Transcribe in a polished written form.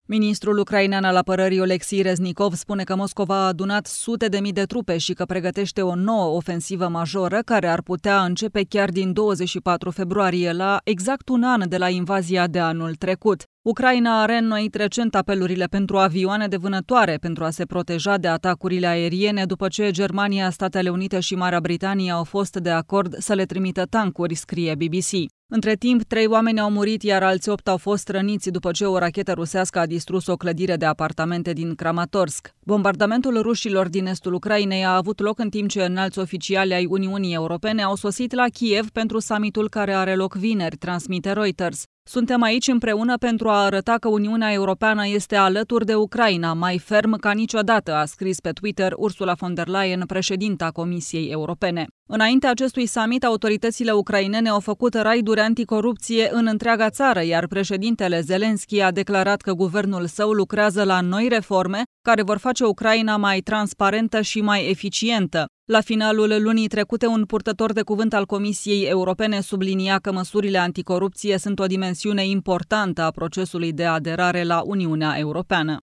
Ministrul ucrainean al apărării Oleksii Reznikov spune că Moscova a adunat sute de mii de trupe și că pregătește o nouă ofensivă majoră care ar putea începe chiar din 24 februarie, la exact un an de la invazia de anul trecut. Ucraina a reînnoit recent apelurile pentru avioane de vânătoare pentru a se proteja de atacurile aeriene după ce Germania, Statele Unite și Marea Britanie au fost de acord să le trimită tancuri, scrie BBC. Între timp, 3 oameni au murit, iar alți 8 au fost răniți după ce o rachetă rusească a distrus o clădire de apartamente din Kramatorsk. Bombardamentul rușilor din estul Ucrainei a avut loc în timp ce înalți oficiali ai Uniunii Europene au sosit la Kiev pentru summitul care are loc vineri, transmite Reuters. Suntem aici împreună pentru a arăta că Uniunea Europeană este alături de Ucraina, mai ferm ca niciodată, a scris pe Twitter Ursula von der Leyen, președinta Comisiei Europene. Înaintea acestui summit, autoritățile ucrainene au făcut raiduri anticorupție în întreaga țară, iar președintele Zelensky a declarat că guvernul său lucrează la noi reforme care vor face Ucraina mai transparentă și mai eficientă. La finalul lunii trecute, un purtător de cuvânt al Comisiei Europene sublinia că măsurile anticorupție sunt o dimensiune importantă a procesului de aderare la Uniunea Europeană.